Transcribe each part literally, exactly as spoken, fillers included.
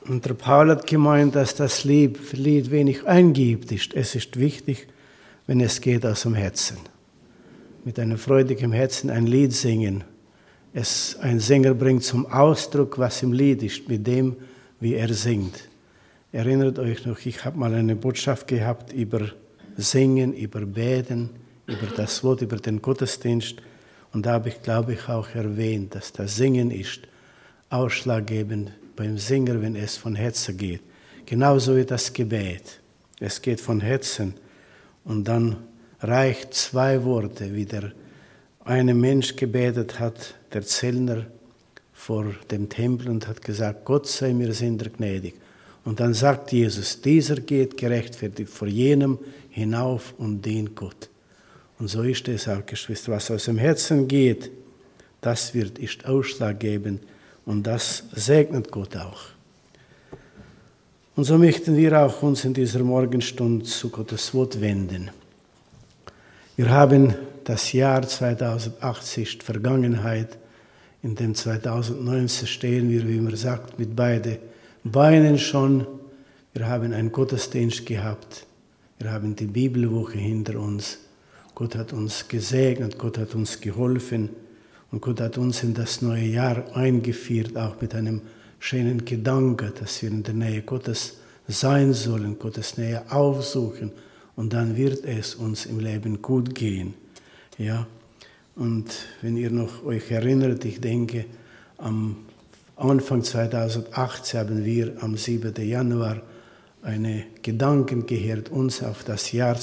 Und der Paul hat gemeint, dass das Lied, Lied wenig eingibt. Es ist wichtig, wenn es geht aus dem Herzen. Mit einem freudigen Herzen ein Lied singen. Es, ein Sänger bringt zum Ausdruck, was im Lied ist, mit dem, wie er singt. Erinnert euch noch, ich habe mal eine Botschaft gehabt über Singen, über Beten, über das Wort, über den Gottesdienst. Und da habe ich, glaube ich, auch erwähnt, dass das Singen ist ausschlaggebend beim Singen, wenn es von Herzen geht. Genauso wie das Gebet. Es geht von Herzen. Und dann reicht zwei Worte, wie der eine Mensch gebetet hat, der Zellner vor dem Tempel und hat gesagt, Gott sei mir Sünder gnädig. Und dann sagt Jesus, dieser geht gerechtfertigt vor jenem hinauf und dient Gott. Und so ist es auch, Geschwister, was aus dem Herzen geht, das wird, ist ausschlaggebend und das segnet Gott auch. Und so möchten wir auch uns in dieser Morgenstunde zu Gottes Wort wenden. Wir haben das Jahr zweitausendachtzehn ist Vergangenheit. In dem zweitausendneunzehn stehen wir, wie man sagt, mit beiden Beinen schon. Wir haben einen Gottesdienst gehabt. Wir haben die Bibelwoche hinter uns. Gott hat uns gesegnet, Gott hat uns geholfen und Gott hat uns in das neue Jahr eingeführt, auch mit einem schönen Gedanke, dass wir in der Nähe Gottes sein sollen, Gottes Nähe aufsuchen und dann wird es uns im Leben gut gehen. Ja? Und wenn ihr noch euch erinnert, ich denke, am Anfang zweitausendachtzehn haben wir am siebten Januar eine Gedanken gehört, uns auf das Jahr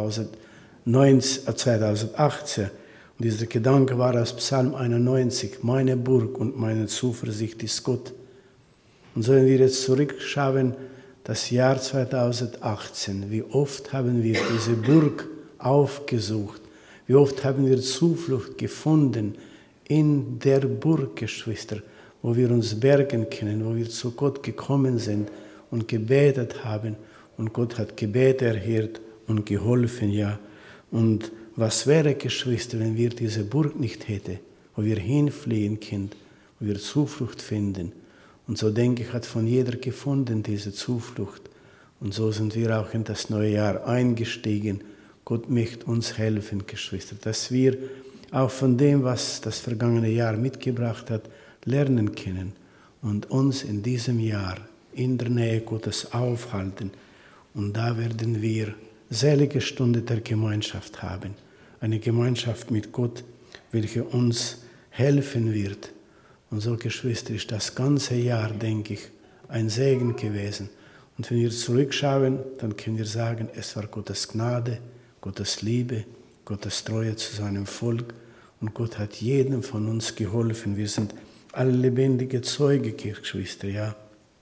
zweitausendachtzehn. Und dieser Gedanke war aus Psalm einundneunzig, meine Burg und meine Zuversicht ist Gott. Und so, wenn wir jetzt zurückschauen, das Jahr zweitausendachtzehn, wie oft haben wir diese Burg aufgesucht, wie oft haben wir Zuflucht gefunden in der Burg, Geschwister, wo wir uns bergen können, wo wir zu Gott gekommen sind und gebetet haben. Und Gott hat Gebete erhört und geholfen, ja. Und was wäre, Geschwister, wenn wir diese Burg nicht hätten, wo wir hinfliehen können, wo wir Zuflucht finden. Und so denke ich, hat von jeder gefunden diese Zuflucht. Und so sind wir auch in das neue Jahr eingestiegen. Gott möchte uns helfen, Geschwister, dass wir auch von dem, was das vergangene Jahr mitgebracht hat, lernen können und uns in diesem Jahr in der Nähe Gottes aufhalten. Und da werden wir selige Stunde der Gemeinschaft haben. Eine Gemeinschaft mit Gott, welche uns helfen wird. Und so, Geschwister, ist das ganze Jahr, denke ich, ein Segen gewesen. Und wenn wir zurückschauen, dann können wir sagen, es war Gottes Gnade, Gottes Liebe, Gottes Treue zu seinem Volk. Und Gott hat jedem von uns geholfen. Wir sind alle lebendige Zeuge, Geschwister, ja.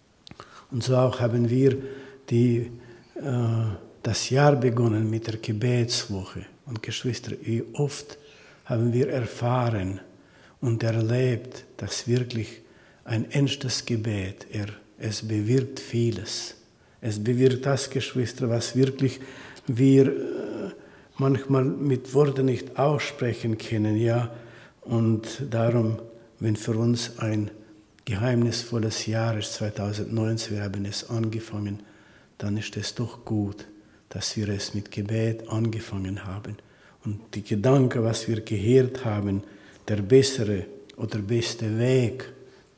Und so auch haben wir die, äh, das Jahr begonnen mit der Gebetswoche. Und Geschwister, wie oft haben wir erfahren und erlebt, dass wirklich ein ernstes Gebet, er, es bewirkt vieles. Es bewirkt das, Geschwister, was wirklich wir äh, manchmal mit Worten nicht aussprechen können, ja. Und darum, wenn für uns ein geheimnisvolles Jahr ist, zweitausendneunzehn, wir haben es angefangen, dann ist es doch gut, dass wir es mit Gebet angefangen haben. Und die Gedanken, was wir gehört haben, der bessere oder beste Weg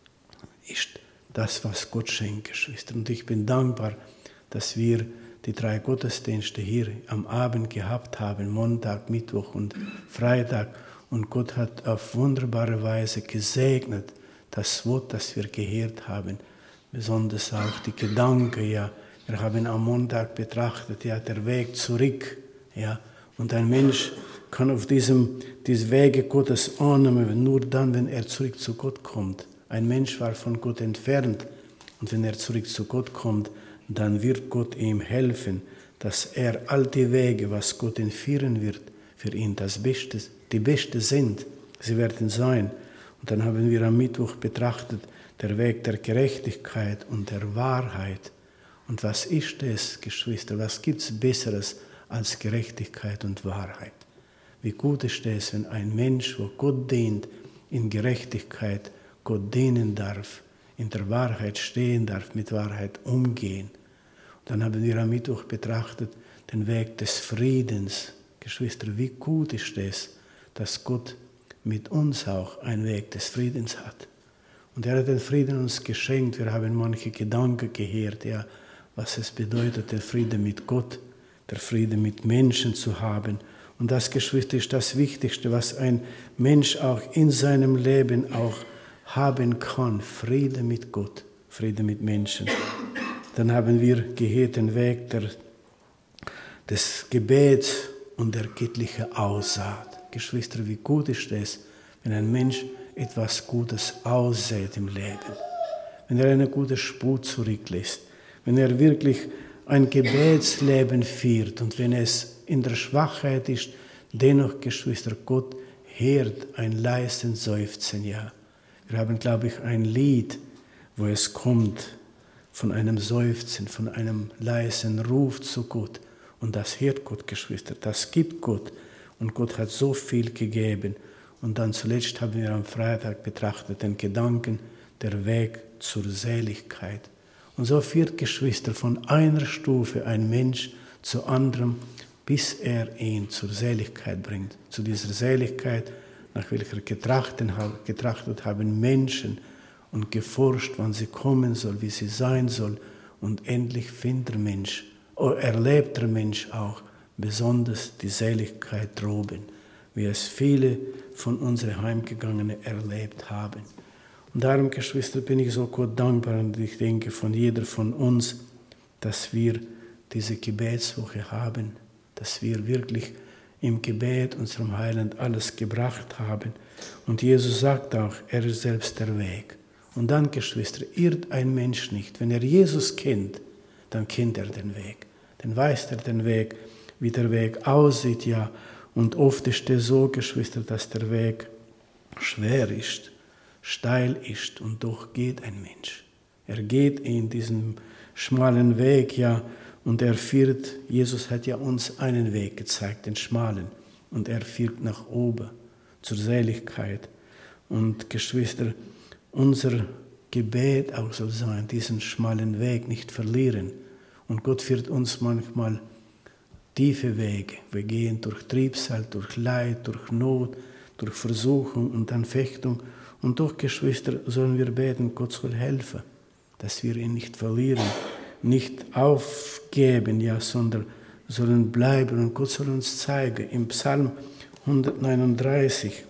ist das, was Gott schenkt, Geschwister. Und ich bin dankbar, dass wir die drei Gottesdienste hier am Abend gehabt haben, Montag, Mittwoch und Freitag. Und Gott hat auf wunderbare Weise gesegnet, das Wort, das wir gehört haben. Besonders auch die Gedanken, ja. Wir haben am Montag betrachtet, ja, der Weg zurück, ja. Und ein Mensch kann auf diesem, diese Wege Gottes annehmen, nur dann, wenn er zurück zu Gott kommt. Ein Mensch war von Gott entfernt. Und wenn er zurück zu Gott kommt, dann wird Gott ihm helfen, dass er all die Wege, was Gott ihn führen wird, für ihn das Beste, die Beste sind. Sie werden sein. Und dann haben wir am Mittwoch betrachtet, der Weg der Gerechtigkeit und der Wahrheit. Und was ist es, Geschwister, was gibt es Besseres als Gerechtigkeit und Wahrheit? Wie gut ist es, wenn ein Mensch, wo Gott dient, in Gerechtigkeit Gott dienen darf, in der Wahrheit stehen darf, mit Wahrheit umgehen. Und dann haben wir am Mittwoch betrachtet den Weg des Friedens. Geschwister, wie gut ist es, dass Gott mit uns auch einen Weg des Friedens hat. Und er hat den Frieden uns geschenkt. Wir haben manche Gedanken gehört, ja, was es bedeutet, der Friede mit Gott, der Friede mit Menschen zu haben. Und das, Geschwister, ist das Wichtigste, was ein Mensch auch in seinem Leben auch haben kann. Friede mit Gott, Friede mit Menschen. Dann haben wir gehört den Weg der, des Gebets und der göttlichen Aussaat. Geschwister, wie gut ist es, wenn ein Mensch etwas Gutes aussät im Leben, wenn er eine gute Spur zurücklässt, wenn er wirklich ein Gebetsleben führt und wenn es in der Schwachheit ist, dennoch, Geschwister, Gott hört ein leisen Seufzen, ja. Wir haben, glaube ich, ein Lied, wo es kommt von einem Seufzen, von einem leisen Ruf zu Gott. Und das hört Gott, Geschwister, das gibt Gott. Und Gott hat so viel gegeben. Und dann zuletzt haben wir am Freitag betrachtet den Gedanken, der Weg zur Seligkeit. Und so führt, Geschwister, von einer Stufe ein Mensch zu anderem, bis er ihn zur Seligkeit bringt. Zu dieser Seligkeit, nach welcher getrachtet, getrachtet haben Menschen und geforscht, wann sie kommen soll, wie sie sein soll. Und endlich findet der Mensch, erlebt der Mensch auch besonders die Seligkeit droben, wie es viele von unseren Heimgegangenen erlebt haben. Und darum, Geschwister, bin ich so Gott dankbar und ich denke von jeder von uns, dass wir diese Gebetswoche haben, dass wir wirklich im Gebet unserem Heiland alles gebracht haben. Und Jesus sagt auch, er ist selbst der Weg. Und dann, Geschwister, irrt ein Mensch nicht. Wenn er Jesus kennt, dann kennt er den Weg. Dann weiß er den Weg, wie der Weg aussieht, ja. Und oft ist es so, Geschwister, dass der Weg schwer ist, steil ist und doch geht ein Mensch. Er geht in diesen schmalen Weg, ja, und er führt, Jesus hat ja uns einen Weg gezeigt, den schmalen, und er führt nach oben, zur Seligkeit. Und Geschwister, unser Gebet auch soll sein, diesen schmalen Weg nicht verlieren. Und Gott führt uns manchmal tiefe Wege. Wir gehen durch Trübsal, durch Leid, durch Not, durch Versuchung und Anfechtung. Und doch, Geschwister, sollen wir beten, Gott soll helfen, dass wir ihn nicht verlieren, nicht aufgeben, ja, sondern sollen bleiben. Und Gott soll uns zeigen. Im Psalm hundertneununddreißig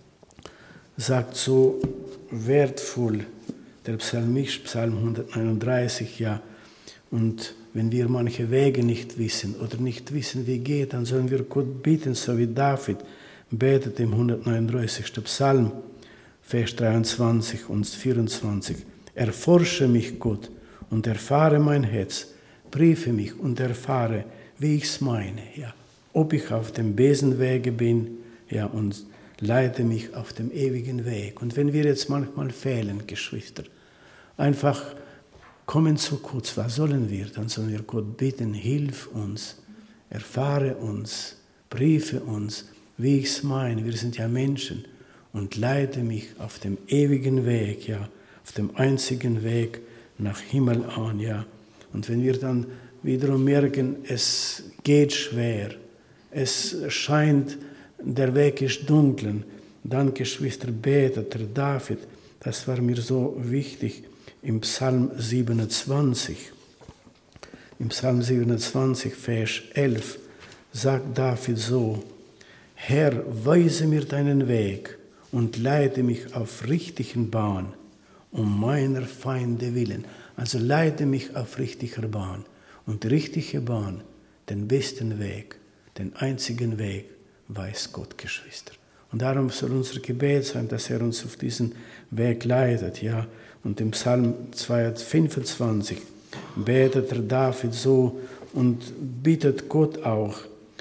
sagt so wertvoll der Psalmist, Psalm hundertneununddreißig, ja, und wenn wir manche Wege nicht wissen oder nicht wissen, wie geht, dann sollen wir Gott bitten, so wie David betet im hundertneununddreißigsten Psalm, Vers dreiundzwanzig und vierundzwanzig. Erforsche mich, Gott, und erfahre mein Herz, prüfe mich und erfahre, wie ich's meine, ja, ob ich auf dem Besenwege bin, ja, und leite mich auf dem ewigen Weg. Und wenn wir jetzt manchmal fehlen, Geschwister, einfach kommen zu kurz, was sollen wir? Dann sollen wir Gott bitten, hilf uns, erfahre uns, prüfe uns, wie ich es meine. Wir sind ja Menschen und leite mich auf dem ewigen Weg, ja, auf dem einzigen Weg nach Himmel an, ja. Und wenn wir dann wiederum merken, es geht schwer, es scheint, der Weg ist dunkel, dann, Geschwister, betet der David, das war mir so wichtig, im Psalm siebenundzwanzig, im Psalm siebenundzwanzig, Vers elf, sagt David so, Herr, weise mir deinen Weg und leite mich auf richtigen Bahn, um meiner Feinde willen. Also leite mich auf richtiger Bahn. Und die richtige Bahn, den besten Weg, den einzigen Weg, weiß Gott, Geschwister. Und darum soll unser Gebet sein, dass er uns auf diesen Weg leitet, ja. Und im Psalm zweihundertfünfundzwanzig betet der David so und bittet Gott auch,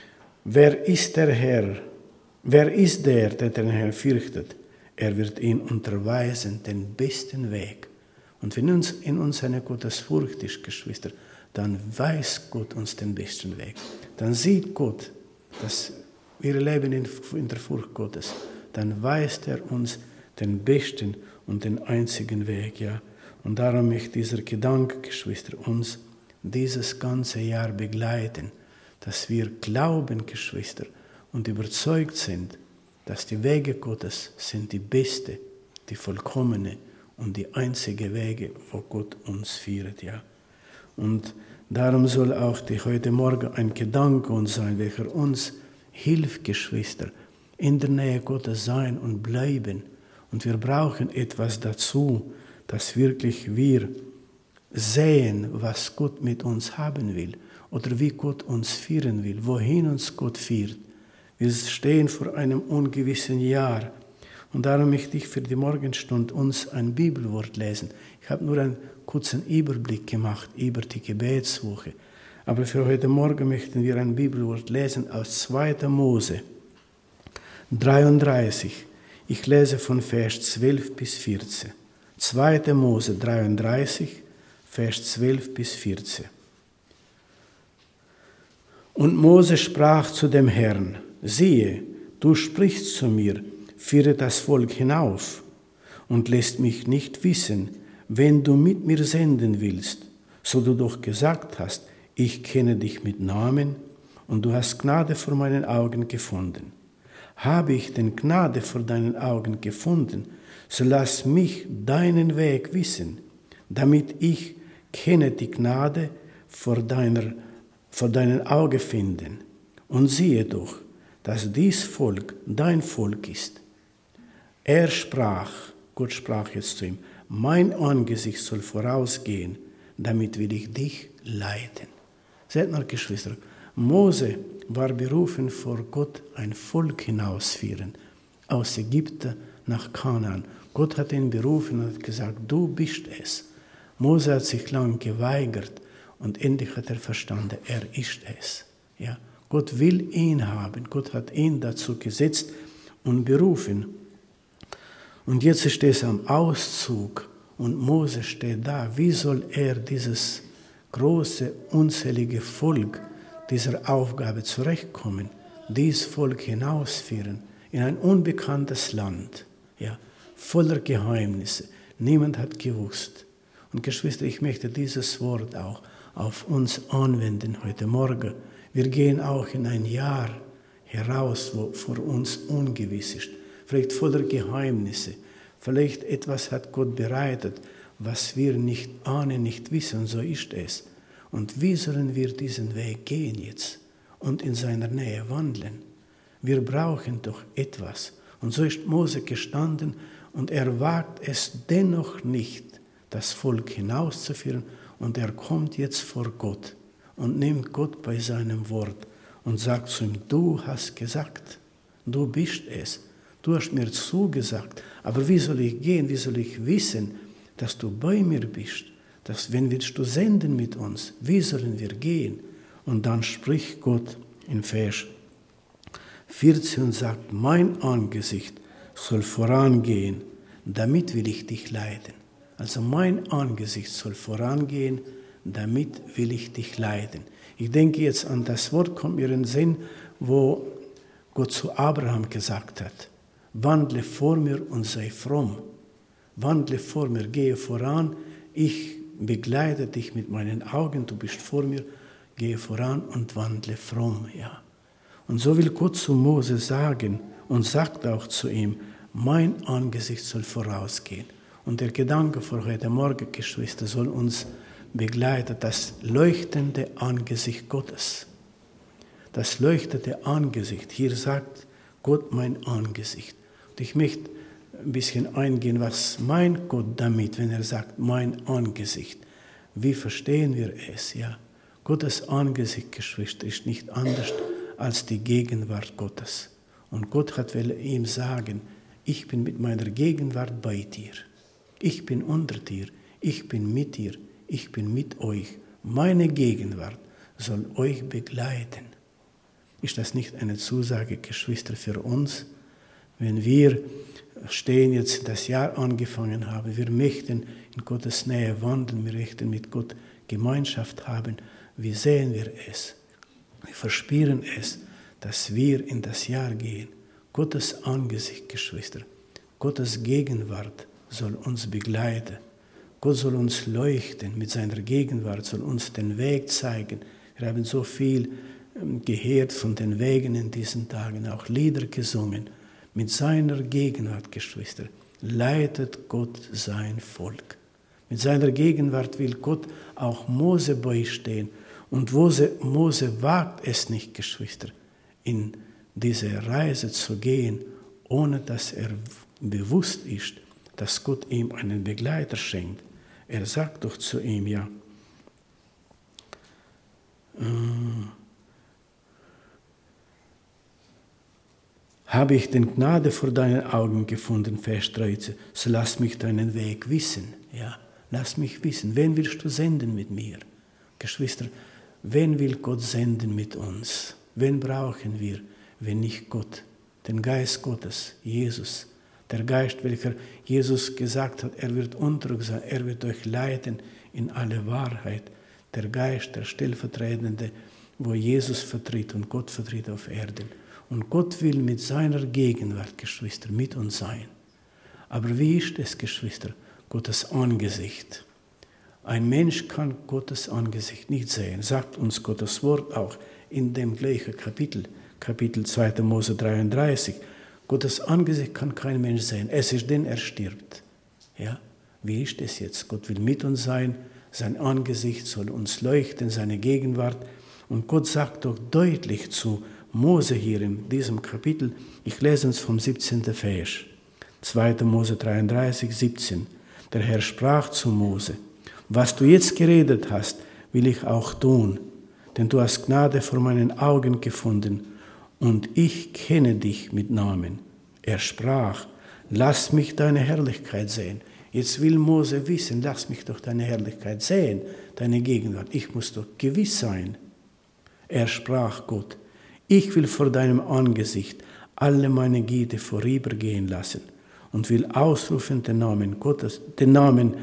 wer ist der Herr? Wer ist der, der den Herrn fürchtet? Er wird ihn unterweisen, den besten Weg. Und wenn uns in uns eine Gottesfurcht ist, Geschwister, dann weiß Gott uns den besten Weg. Dann sieht Gott, dass wir leben in der Furcht Gottes. Dann weist er uns den besten und den einzigen Weg, ja. Und darum möchte dieser Gedanke, Geschwister, uns dieses ganze Jahr begleiten, dass wir glauben, Geschwister, und überzeugt sind, dass die Wege Gottes sind die beste, die vollkommene und die einzige Wege, wo Gott uns führt. Ja. Und darum soll auch die heute Morgen ein Gedanke uns sein, welcher uns hilft, Geschwister, in der Nähe Gottes sein und bleiben. Und wir brauchen etwas dazu, dass wirklich wir sehen, was Gott mit uns haben will oder wie Gott uns führen will, wohin uns Gott führt. Wir stehen vor einem ungewissen Jahr und darum möchte ich für die Morgenstunde uns ein Bibelwort lesen. Ich habe nur einen kurzen Überblick gemacht über die Gebetswoche, aber für heute Morgen möchten wir ein Bibelwort lesen aus zweiter Mose dreiunddreißig. Ich lese von Vers zwölf bis vierzehn. zweiter Mose dreiunddreißig, Vers zwölf bis vierzehn. Und Mose sprach zu dem Herrn: Siehe, du sprichst zu mir, führe das Volk hinauf und lässt mich nicht wissen, wen du mit mir senden willst, so du doch gesagt hast, ich kenne dich mit Namen und du hast Gnade vor meinen Augen gefunden. Habe ich denn Gnade vor deinen Augen gefunden, so lass mich deinen Weg wissen, damit ich kenne die Gnade vor, deiner, vor deinen Augen finden. Und siehe doch, dass dies Volk dein Volk ist. Er sprach, Gott sprach jetzt zu ihm, mein Angesicht soll vorausgehen, damit will ich dich leiten. Seht mal, Geschwister, Mose war berufen, vor Gott ein Volk hinausführen, aus Ägypten nach Kanaan. Gott hat ihn berufen und hat gesagt, du bist es. Mose hat sich lang geweigert und endlich hat er verstanden, er ist es. Ja, Gott will ihn haben, Gott hat ihn dazu gesetzt und berufen. Und jetzt steht es am Auszug und Mose steht da. Wie soll er dieses große, unzählige Volk dieser Aufgabe zurechtkommen, dies Volk hinausführen in ein unbekanntes Land, ja, voller Geheimnisse. Niemand hat gewusst. Und Geschwister, ich möchte dieses Wort auch auf uns anwenden heute Morgen. Wir gehen auch in ein Jahr heraus, wo vor uns ungewiss ist, vielleicht voller Geheimnisse. Vielleicht etwas hat Gott bereitet, was wir nicht ahnen, nicht wissen, so ist es. Und wie sollen wir diesen Weg gehen jetzt und in seiner Nähe wandeln? Wir brauchen doch etwas. Und so ist Mose gestanden und er wagt es dennoch nicht, das Volk hinauszuführen. Und er kommt jetzt vor Gott und nimmt Gott bei seinem Wort und sagt zu ihm, du hast gesagt, du bist es, du hast mir zugesagt, aber wie soll ich gehen, wie soll ich wissen, dass du bei mir bist? Dass, wenn willst du senden mit uns, wie sollen wir gehen? Und dann spricht Gott in Vers vierzehn und sagt, mein Angesicht soll vorangehen, damit will ich dich leiten. Also mein Angesicht soll vorangehen, damit will ich dich leiten. Ich denke jetzt an das Wort, kommt mir in den Sinn, wo Gott zu Abraham gesagt hat, wandle vor mir und sei fromm. Wandle vor mir, gehe voran, ich begleite dich mit meinen Augen, du bist vor mir, gehe voran und wandle fromm. Ja. Und so will Gott zu Mose sagen und sagt auch zu ihm, mein Angesicht soll vorausgehen. Und der Gedanke für heute Morgen, Geschwister, soll uns begleiten, das leuchtende Angesicht Gottes. Das leuchtende Angesicht. Hier sagt Gott mein Angesicht. Und ich möchte ein bisschen eingehen, was meint Gott damit, wenn er sagt, mein Angesicht. Wie verstehen wir es? Ja, Gottes Angesicht, Geschwister, ist nicht anders als die Gegenwart Gottes. Und Gott hat will ihm sagen, ich bin mit meiner Gegenwart bei dir. Ich bin unter dir, ich bin mit dir, ich bin mit euch. Meine Gegenwart soll euch begleiten. Ist das nicht eine Zusage, Geschwister, für uns? Wenn wir stehen, jetzt das Jahr angefangen haben, wir möchten in Gottes Nähe wandeln, wir möchten mit Gott Gemeinschaft haben, wie sehen wir es? Wir verspüren es, dass wir in das Jahr gehen. Gottes Angesicht, Geschwister, Gottes Gegenwart soll uns begleiten. Gott soll uns leuchten mit seiner Gegenwart, soll uns den Weg zeigen. Wir haben so viel gehört von den Wegen in diesen Tagen, auch Lieder gesungen. Mit seiner Gegenwart, Geschwister, leitet Gott sein Volk. Mit seiner Gegenwart will Gott auch Mose beistehen. Und Mose wagt es nicht, Geschwister, in diese Reise zu gehen, ohne dass er bewusst ist, dass Gott ihm einen Begleiter schenkt. Er sagt doch zu ihm, ja, äh, habe ich denn Gnade vor deinen Augen gefunden, Vers dreizehn, so lass mich deinen Weg wissen. Ja, lass mich wissen, wen willst du senden mit mir? Geschwister, wen will Gott senden mit uns? Wen brauchen wir, wenn nicht Gott? Den Geist Gottes, Jesus. Der Geist, welcher Jesus gesagt hat, er wird untreu sein, er wird euch leiten in alle Wahrheit. Der Geist, der Stellvertretende, wo Jesus vertritt und Gott vertritt auf Erden. Und Gott will mit seiner Gegenwart, Geschwister, mit uns sein. Aber wie ist es, Geschwister? Gottes Angesicht. Ein Mensch kann Gottes Angesicht nicht sehen, sagt uns Gottes Wort auch in dem gleichen Kapitel, Kapitel zweiter Mose dreiunddreißig. Gottes Angesicht kann kein Mensch sehen, es ist denn, er stirbt. Ja? Wie ist es jetzt? Gott will mit uns sein, sein Angesicht soll uns leuchten, seine Gegenwart. Und Gott sagt doch deutlich zu Mose hier in diesem Kapitel, ich lese uns vom siebzehnten Vers, zweiter Mose dreiunddreißig, siebzehn. Der Herr sprach zu Mose, was du jetzt geredet hast, will ich auch tun, denn du hast Gnade vor meinen Augen gefunden und ich kenne dich mit Namen. Er sprach, lass mich deine Herrlichkeit sehen. Jetzt will Mose wissen, lass mich doch deine Herrlichkeit sehen, deine Gegenwart. Ich muss doch gewiss sein. Er sprach Gott, ich will vor deinem Angesicht alle meine Güte vorübergehen lassen und will ausrufen den Namen Gottes, den Namen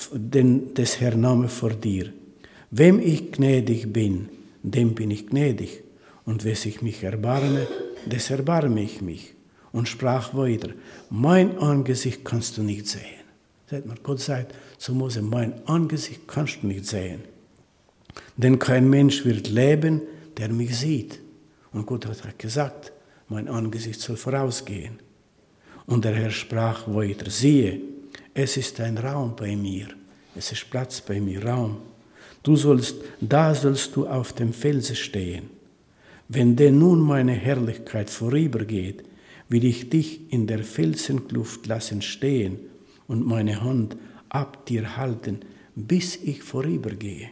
den, des Herrn Name vor dir. Wem ich gnädig bin, dem bin ich gnädig. Und wes ich mich erbarme, des erbarme ich mich. Und sprach weiter, mein Angesicht kannst du nicht sehen. Seht mal, Gott sagt zu Mose, mein Angesicht kannst du nicht sehen. Denn kein Mensch wird leben, der mich sieht. Und Gott hat gesagt, mein Angesicht soll vorausgehen. Und der Herr sprach weiter, siehe, es ist ein Raum bei mir, es ist Platz bei mir, Raum. Du sollst, da sollst du auf dem Felse stehen. Wenn denn nun meine Herrlichkeit vorübergeht, will ich dich in der Felsenkluft lassen stehen und meine Hand ab dir halten, bis ich vorübergehe.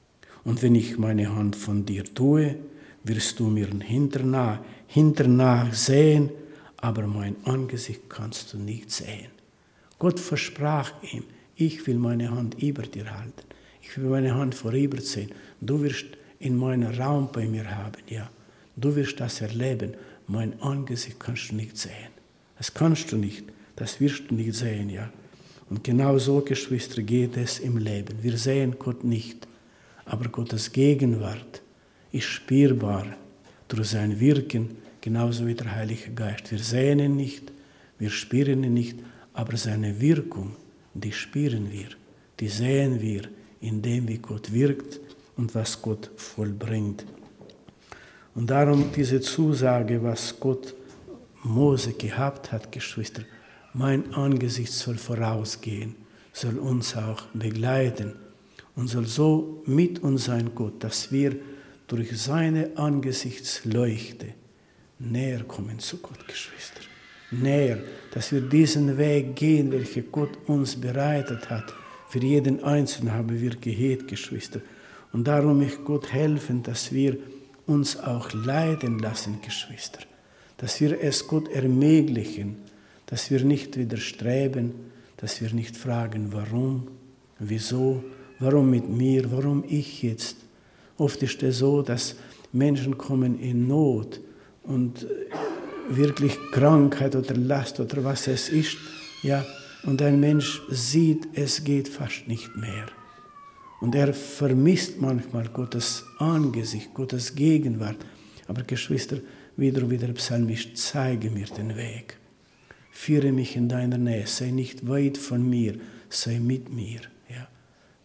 Und wenn ich meine Hand von dir tue, wirst du mir hinternach, hinternach sehen, aber mein Angesicht kannst du nicht sehen. Gott versprach ihm, ich will meine Hand über dir halten. Ich will meine Hand vorüberziehen. Du wirst in meinen Raum bei mir haben, ja. Du wirst das erleben. Mein Angesicht kannst du nicht sehen. Das kannst du nicht. Das wirst du nicht sehen, ja. Und genau so, Geschwister, geht es im Leben. Wir sehen Gott nicht, aber Gottes Gegenwart ist spürbar durch sein Wirken, genauso wie der Heilige Geist. Wir sehen ihn nicht, wir spüren ihn nicht, aber seine Wirkung, die spüren wir, die sehen wir, indem wie Gott wirkt und was Gott vollbringt. Und darum diese Zusage, was Gott Mose gehabt hat, Geschwister, mein Angesicht soll vorausgehen, soll uns auch begleiten und soll so mit uns sein, Gott, dass wir durch seine Angesichtsleuchte näher kommen zu Gott, Geschwister. Näher, dass wir diesen Weg gehen, welchen Gott uns bereitet hat. Für jeden Einzelnen haben wir gehört, Geschwister. Und darum möchte Gott helfen, dass wir uns auch leiden lassen, Geschwister. Dass wir es Gott ermöglichen, dass wir nicht widerstreben, dass wir nicht fragen, warum, wieso, warum mit mir, warum ich jetzt. Oft ist es so, dass Menschen kommen in Not und wirklich Krankheit oder Last oder was es ist, ja, und ein Mensch sieht, es geht fast nicht mehr. Und er vermisst manchmal Gottes Angesicht, Gottes Gegenwart. Aber Geschwister, wieder und wieder Psalmist, zeige mir den Weg. Führe mich in deiner Nähe, sei nicht weit von mir, sei mit mir. Ja.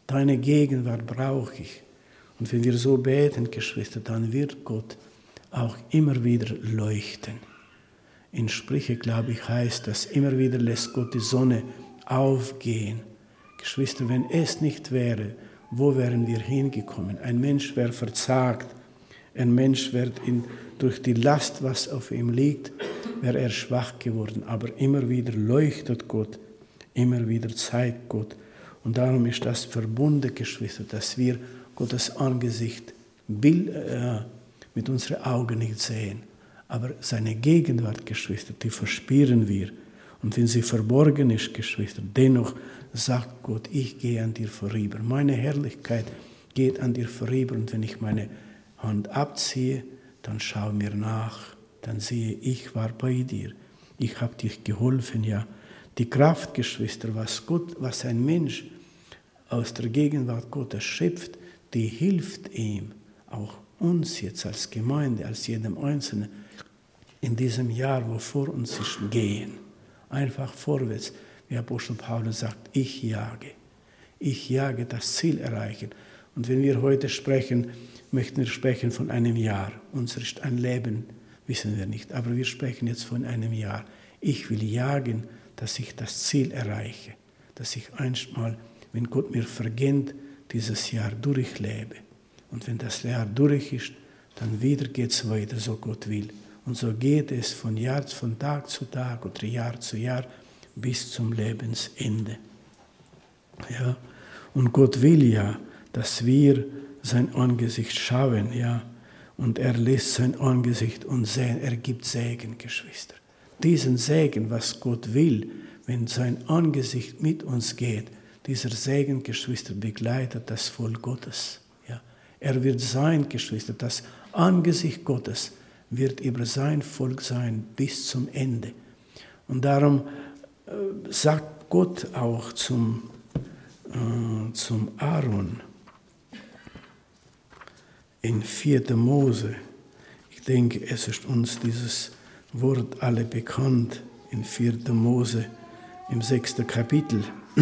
Deine Gegenwart brauche ich. Und wenn wir so beten, Geschwister, dann wird Gott auch immer wieder leuchten. In Sprüche, glaube ich, heißt das, immer wieder lässt Gott die Sonne aufgehen. Geschwister, wenn es nicht wäre, wo wären wir hingekommen? Ein Mensch wäre verzagt. Ein Mensch wird in, durch die Last, was auf ihm liegt, wäre er schwach geworden. Aber immer wieder leuchtet Gott, immer wieder zeigt Gott. Und darum ist das verbunden, Geschwister, dass wir Gottes Angesicht Bild, äh, mit unseren Augen nicht sehen. Aber seine Gegenwart, Geschwister, die verspüren wir. Und wenn sie verborgen ist, Geschwister, dennoch sagt Gott, ich gehe an dir vorüber. Meine Herrlichkeit geht an dir vorüber. Und wenn ich meine Hand abziehe, dann schau mir nach. Dann sehe ich, war bei dir. Ich habe dir geholfen, ja. Die Kraft, Geschwister, was Gott, was ein Mensch aus der Gegenwart Gottes schöpft, die hilft ihm, auch uns jetzt als Gemeinde, als jedem Einzelnen, in diesem Jahr, wo vor uns ist, gehen. Einfach vorwärts, wie Apostel Paulus sagt, ich jage. Ich jage, das Ziel erreichen. Und wenn wir heute sprechen, möchten wir sprechen von einem Jahr. Unser ist ein Leben, wissen wir nicht, aber wir sprechen jetzt von einem Jahr. Ich will jagen, dass ich das Ziel erreiche, dass ich einmal, wenn Gott mir vergönnt, dieses Jahr durchlebe. Und wenn das Jahr durch ist, dann wieder geht es weiter, so Gott will. Und so geht es von Jahr, von Tag zu Tag oder Jahr zu Jahr bis zum Lebensende. Ja? Und Gott will ja, dass wir sein Angesicht schauen, ja, und er lässt sein Angesicht uns sehen. Er gibt Segen, Geschwister. Diesen Segen, was Gott will, wenn sein Angesicht mit uns geht, dieser Segen, Geschwister, begleitet das Volk Gottes. Ja. Er wird sein, Geschwister, das Angesicht Gottes wird über sein Volk sein bis zum Ende. Und darum äh, sagt Gott auch zum, äh, zum Aaron in vierter Mose, ich denke, es ist uns dieses Wort alle bekannt, in vierter Mose, im sechsten Kapitel,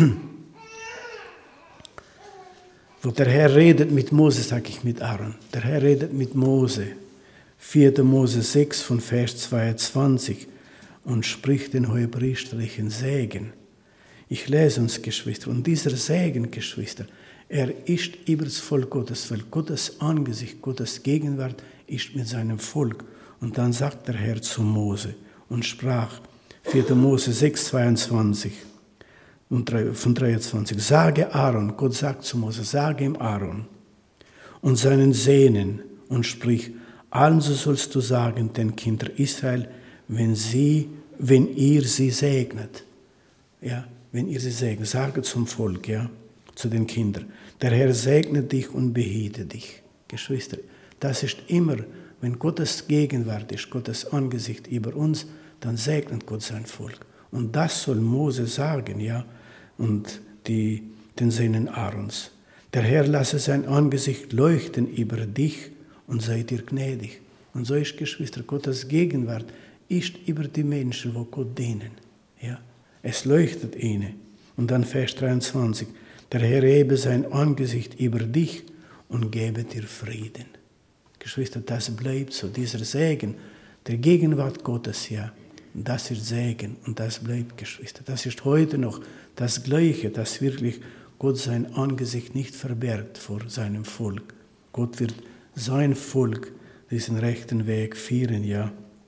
wo der Herr redet mit Mose, sage ich mit Aaron, der Herr redet mit Mose, vierter Mose sechs von Vers zweiundzwanzig, und spricht den hohepriesterlichen Segen. Ich lese uns, Geschwister, und dieser Segen, Geschwister, er ist über das Volk Gottes, weil Gottes Angesicht, Gottes Gegenwart ist mit seinem Volk. Und dann sagt der Herr zu Mose und sprach, vierter Mose sechs, zweiundzwanzig und von dreiundzwanzig, sage Aaron, Gott sagt zu Mose, sage ihm Aaron und seinen Söhnen und sprich, also sollst du sagen, den Kindern Israel, wenn sie, wenn ihr sie segnet, ja, wenn ihr sie segnet, sage zum Volk, ja, zu den Kindern, der Herr segne dich und behüte dich. Geschwister, das ist immer, wenn Gottes Gegenwart ist, Gottes Angesicht über uns, dann segnet Gott sein Volk. Und das soll Mose sagen, ja, und die, den Söhnen Aarons. Der Herr lasse sein Angesicht leuchten über dich und sei dir gnädig. Und so ist, Geschwister, Gottes Gegenwart ist über die Menschen, wo Gott dienen. Ja, es leuchtet ihnen. Und dann Vers dreiundzwanzig, der Herr hebe sein Angesicht über dich und gebe dir Frieden. Geschwister, das bleibt so, dieser Segen, der Gegenwart Gottes, ja, das ist Segen und das bleibt, Geschwister. Das ist heute noch das Gleiche, dass wirklich Gott sein Angesicht nicht verbergt vor seinem Volk. Gott wird sein Volk diesen rechten Weg führen, ja.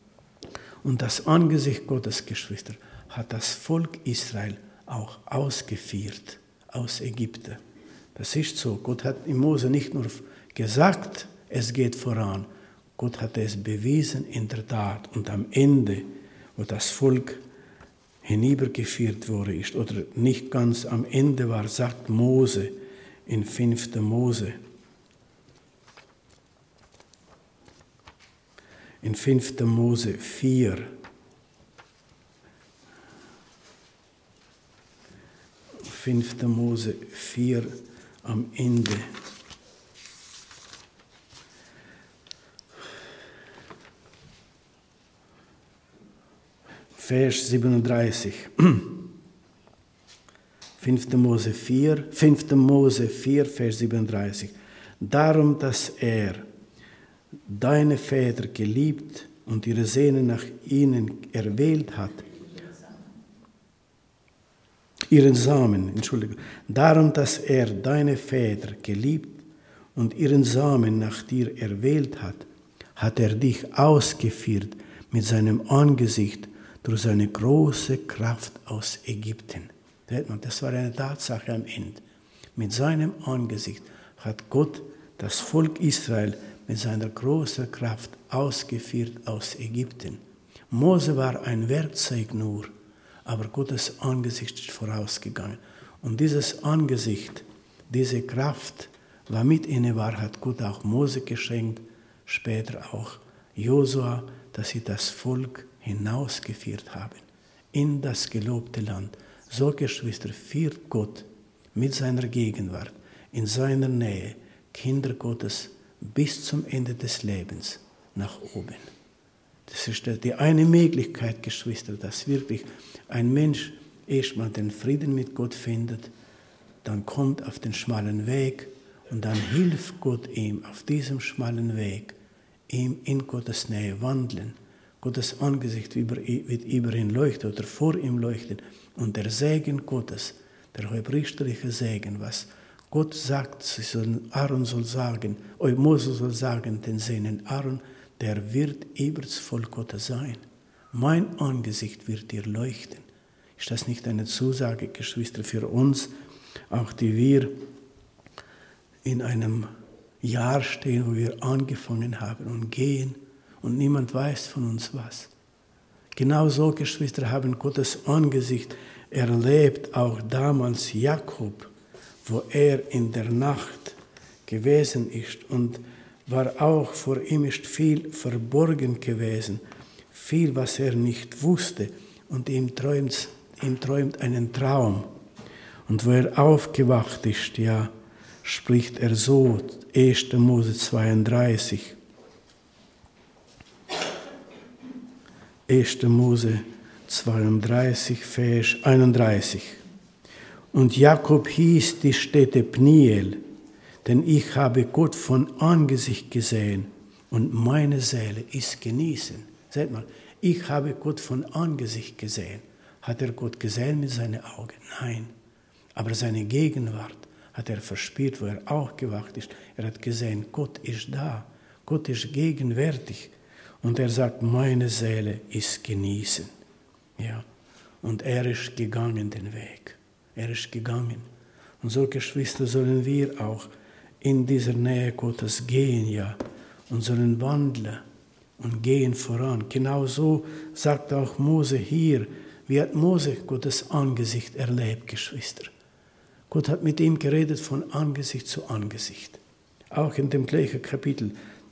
Und das Angesicht Gottes, Geschwister, hat das Volk Israel auch ausgeführt aus Ägypten. Das ist so. Gott hat in Mose nicht nur gesagt, es geht voran. Gott hat es bewiesen in der Tat. Und am Ende, wo das Volk hinübergeführt wurde, ist, oder nicht ganz am Ende war, sagt Mose in fünfter Mose. In fünfter Mose vier. fünfter Mose vier am Ende. Vers siebenunddreißig. fünfter Mose vier, fünfter Mose vier, Vers siebenunddreißig. Darum, dass er deine Väter geliebt und ihre Sehne nach ihnen erwählt hat, ihren Samen, Entschuldigung, darum, dass er deine Väter geliebt und ihren Samen nach dir erwählt hat, hat er dich ausgeführt mit seinem Angesicht durch seine große Kraft aus Ägypten. Das war eine Tatsache am Ende. Mit seinem Angesicht hat Gott das Volk Israel mit seiner großen Kraft ausgeführt aus Ägypten. Mose war ein Werkzeug nur, aber Gottes Angesicht ist vorausgegangen. Und dieses Angesicht, diese Kraft, war mit inne war, hat Gott auch Mose geschenkt, später auch Josua, dass sie das Volk hinausgeführt haben in das gelobte Land. So, Geschwister, führt Gott mit seiner Gegenwart, in seiner Nähe, Kinder Gottes bis zum Ende des Lebens nach oben. Das ist die eine Möglichkeit, Geschwister, dass wirklich ein Mensch erstmal den Frieden mit Gott findet, dann kommt auf den schmalen Weg und dann hilft Gott ihm auf diesem schmalen Weg, ihm in Gottes Nähe wandeln. Gottes Angesicht wird über ihn leuchten oder vor ihm leuchten. Und der Segen Gottes, der hohepriesterliche Segen, was Gott sagt, sie sollen, Aaron soll sagen, Mose soll sagen, den Sehnen Aaron, der wird über das Volk Gottes sein. Mein Angesicht wird dir leuchten. Ist das nicht eine Zusage, Geschwister, für uns, auch die wir in einem Jahr stehen, wo wir angefangen haben und gehen und niemand weiß von uns was. Genauso, Geschwister, haben Gottes Angesicht erlebt, auch damals Jakob, wo er in der Nacht gewesen ist und war auch vor ihm ist viel verborgen gewesen, viel, was er nicht wusste und ihm träumt, ihm träumt einen Traum. Und wo er aufgewacht ist, ja, spricht er so, erster Mose zweiunddreißig. erster Mose zweiunddreißig, Vers einunddreißig. Und Jakob hieß die Stätte Pniel, denn ich habe Gott von Angesicht gesehen und meine Seele ist genießen. Seht mal, ich habe Gott von Angesicht gesehen. Hat er Gott gesehen mit seinen Augen? Nein. Aber seine Gegenwart hat er verspürt, wo er aufgewacht ist. Er hat gesehen, Gott ist da. Gott ist gegenwärtig. Und er sagt, meine Seele ist genießen. Ja. Und er ist gegangen den Weg. Er ist gegangen. Und so, Geschwister, sollen wir auch in dieser Nähe Gottes gehen, ja. Und sollen wandeln und gehen voran. Genauso sagt auch Mose hier, wie hat Mose Gottes Angesicht erlebt, Geschwister. Gott hat mit ihm geredet von Angesicht zu Angesicht. Auch in dem gleichen Kapitel,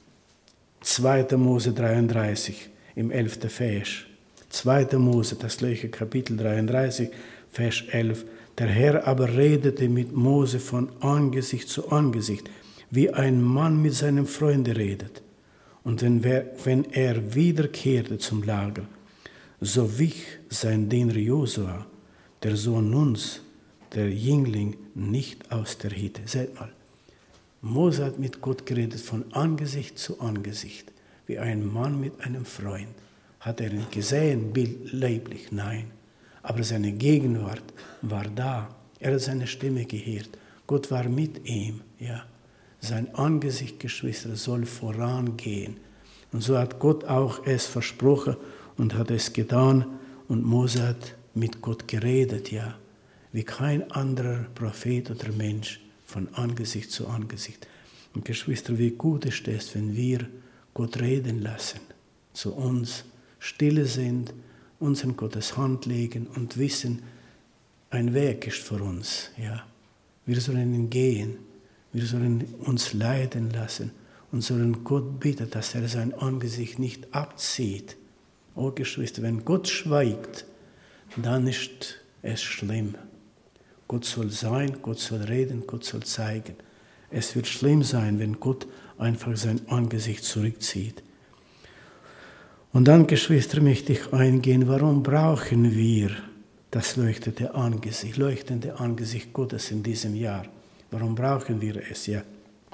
zweiter Mose dreiunddreißig, im elften Vers. zweiter Mose, das gleiche Kapitel dreiunddreißig, Vers elf. Der Herr aber redete mit Mose von Angesicht zu Angesicht, wie ein Mann mit seinem Freunde redet. Und wenn, wer, wenn er wiederkehrte zum Lager, so wich sein Diener Josua, der Sohn Nuns, der Jüngling, nicht aus der Hütte. Seht mal, Mose hat mit Gott geredet von Angesicht zu Angesicht, wie ein Mann mit einem Freund. Hat er ihn gesehen, leiblich? Nein. Aber seine Gegenwart war da. Er hat seine Stimme gehört. Gott war mit ihm. Ja. Sein Angesicht, Geschwister, soll vorangehen. Und so hat Gott auch es versprochen und hat es getan. Und Mose hat mit Gott geredet, ja. Wie kein anderer Prophet oder Mensch von Angesicht zu Angesicht. Und Geschwister, wie gut ist es, wenn wir Gott reden lassen, zu uns stille sind, uns in Gottes Hand legen und wissen, ein Weg ist für uns. Ja. Wir sollen ihn gehen, wir sollen uns leiden lassen und sollen Gott bitten, dass er sein Angesicht nicht abzieht. Oh Geschwister, wenn Gott schweigt, dann ist es schlimm. Gott soll sein, Gott soll reden, Gott soll zeigen. Es wird schlimm sein, wenn Gott einfach sein Angesicht zurückzieht. Und dann, Geschwister, möchte ich eingehen, warum brauchen wir das leuchtende Angesicht, leuchtende Angesicht Gottes in diesem Jahr. Warum brauchen wir es? Ja,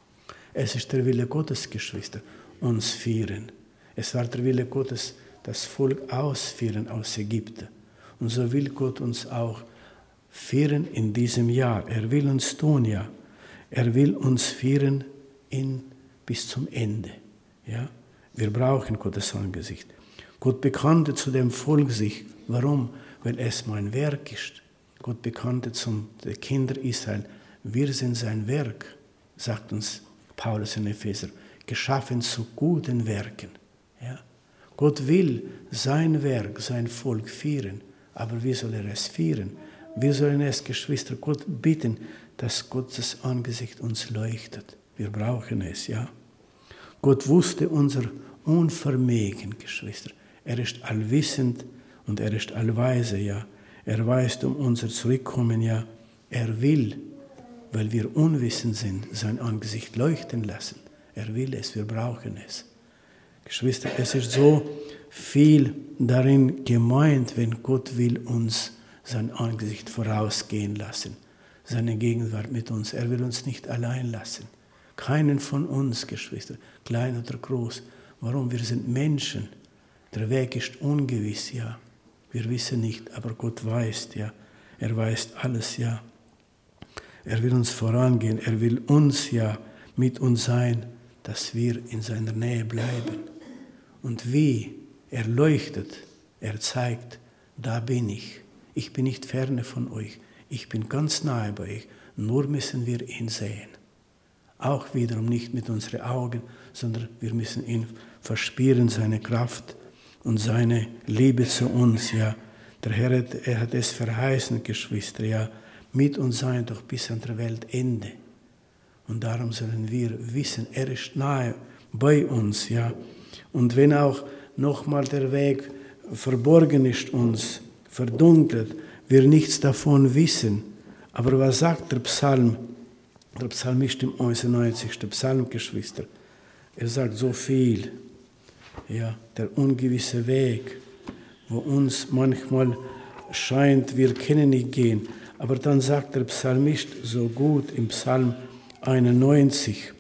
es ist der Wille Gottes, Geschwister, uns führen. Es war der Wille Gottes, das Volk ausführen aus Ägypten. Und so will Gott uns auch führen in diesem Jahr. Er will uns tun, ja. Er will uns führen in, bis zum Ende. Ja? Wir brauchen Gottes Angesicht. Gott bekannte zu dem Volk sich. Warum? Weil es mein Werk ist. Gott bekannte zum den Kindern Israel. Wir sind sein Werk, sagt uns Paulus in Epheser, geschaffen zu guten Werken. Ja? Gott will sein Werk, sein Volk führen. Aber wie soll er es führen? Wir sollen es, Geschwister, Gott bitten, dass Gottes Angesicht uns leuchtet. Wir brauchen es, ja. Gott wusste unser Unvermögen, Geschwister. Er ist allwissend und er ist allweise, ja. Er weiß um unser Zurückkommen, ja. Er will, weil wir unwissend sind, sein Angesicht leuchten lassen. Er will es, wir brauchen es. Geschwister, es ist so viel darin gemeint, wenn Gott will uns sein Angesicht vorausgehen lassen. Seine Gegenwart mit uns. Er will uns nicht allein lassen. Keinen von uns, Geschwister, klein oder groß. Warum? Wir sind Menschen. Der Weg ist ungewiss, ja. Wir wissen nicht, aber Gott weiß, ja. Er weiß alles, ja. Er will uns vorangehen. Er will uns, ja, mit uns sein, dass wir in seiner Nähe bleiben. Und wie er leuchtet, er zeigt, da bin ich. Ich bin nicht ferne von euch. Ich bin ganz nahe bei euch. Nur müssen wir ihn sehen. Auch wiederum nicht mit unseren Augen, sondern wir müssen ihn verspüren, seine Kraft und seine Liebe zu uns. Ja, der Herr hat, er hat es verheißen, Geschwister, ja, mit uns sein doch bis an der Weltende. Und darum sollen wir wissen, er ist nahe bei uns. Ja, und wenn auch nochmal der Weg verborgen ist uns, verdunkelt, wir nichts davon wissen. Aber was sagt der Psalm? Der Psalmist im neunundneunzigsten Psalm, Geschwister. Er sagt so viel. Ja, der ungewisse Weg, wo uns manchmal scheint, wir können nicht gehen. Aber dann sagt der Psalmist so gut im Psalm einundneunzig,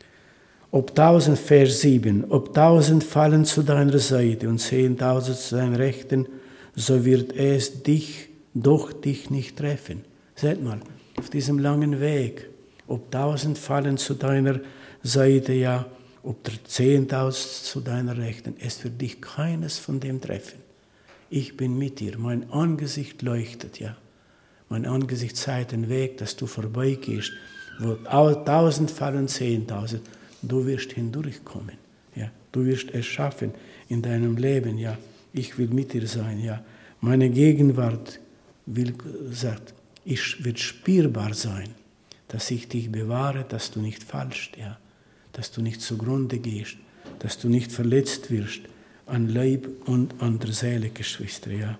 ob tausend, Vers sieben, ob tausend fallen zu deiner Seite und zehntausend zu deiner Rechten, so wird es dich doch dich nicht treffen. Seht mal, auf diesem langen Weg, ob tausend fallen zu deiner Seite, ja, ob der zehntausend zu deiner Rechten, es wird dich keines von dem treffen. Ich bin mit dir, mein Angesicht leuchtet, ja. Mein Angesicht zeigt den Weg, dass du vorbeigehst, wo tausend fallen, zehntausend, du wirst hindurchkommen, ja. Du wirst es schaffen in deinem Leben, ja. Ich will mit dir sein, ja. Meine Gegenwart will, sagt, ich wird spürbar sein, dass ich dich bewahre, dass du nicht fallst, ja, dass du nicht zugrunde gehst, dass du nicht verletzt wirst an Leib und an der Seele, Geschwister, ja.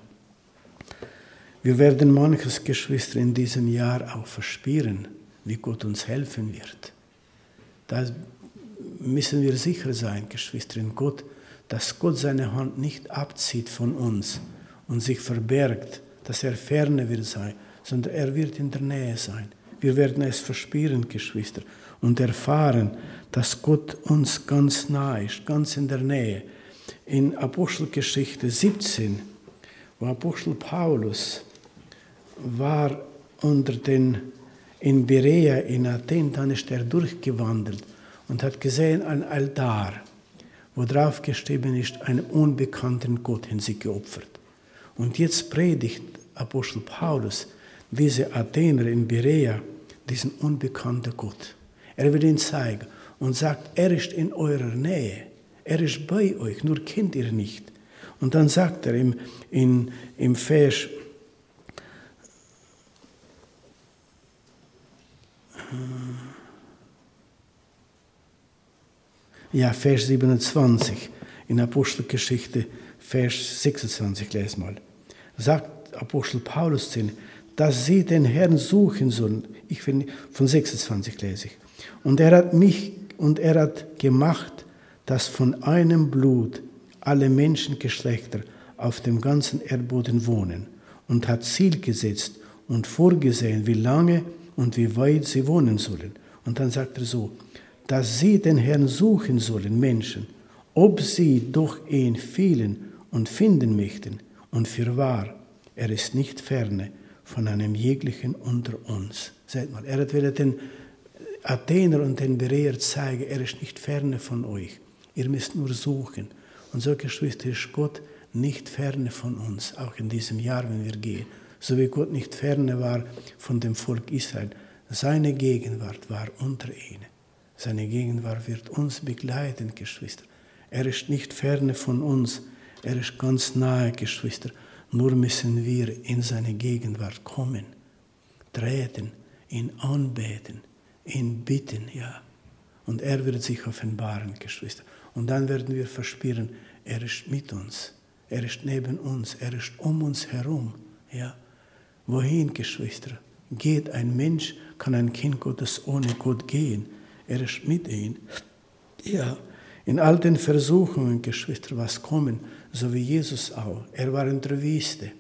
Wir werden manches, Geschwister, in diesem Jahr auch verspüren, wie Gott uns helfen wird. Da müssen wir sicher sein, Geschwister, in Gott, dass Gott seine Hand nicht abzieht von uns und sich verbergt, dass er ferne wird sein, sondern er wird in der Nähe sein. Wir werden es verspüren, Geschwister, und erfahren, dass Gott uns ganz nahe ist, ganz in der Nähe. In Apostelgeschichte siebzehn, wo Apostel Paulus war unter den, in Berea, in Athen, dann ist er durchgewandert und hat gesehen ein Altar, wo drauf geschrieben ist, einem unbekannten Gott hin sie geopfert. Und jetzt predigt Apostel Paulus diese Athener in Berea, diesen unbekannten Gott. Er will ihn zeigen und sagt, er ist in eurer Nähe, er ist bei euch, nur kennt ihr nicht. Und dann sagt er im, in, im Vers, ja, Vers siebenundzwanzig, in Apostelgeschichte, Vers sechsundzwanzig, lese mal. Sagt Apostel Paulus zu ihnen, dass sie den Herrn suchen sollen. Ich finde, von sechsundzwanzig lese ich. Und er hat mich, und er hat gemacht, dass von einem Blut alle Menschengeschlechter auf dem ganzen Erdboden wohnen. und hat Ziel gesetzt und vorgesehen, wie lange und wie weit sie wohnen sollen. Und dann sagt er so, dass sie den Herrn suchen sollen, Menschen, ob sie doch ihn fielen und finden möchten. Und fürwahr, er ist nicht ferne von einem jeglichen unter uns. Seht mal, er hat wieder den Athener und den Bereer zeigen, er ist nicht ferne von euch. Ihr müsst nur suchen. Und so, Geschwister, ist Gott nicht ferne von uns, auch in diesem Jahr, wenn wir gehen. So wie Gott nicht ferne war von dem Volk Israel. Seine Gegenwart war unter ihnen. Seine Gegenwart wird uns begleiten, Geschwister. Er ist nicht ferne von uns, er ist ganz nahe, Geschwister. Nur müssen wir in seine Gegenwart kommen, treten, ihn anbeten, ihn bitten, ja. Und er wird sich offenbaren, Geschwister. Und dann werden wir verspüren, er ist mit uns, er ist neben uns, er ist um uns herum, ja. Wohin, Geschwister, geht ein Mensch, kann ein Kind Gottes ohne Gott gehen? Er ist mit ihnen. Ja, in all den Versuchungen, Geschwister, was kommen, so wie Jesus auch. Er war in der Wüste,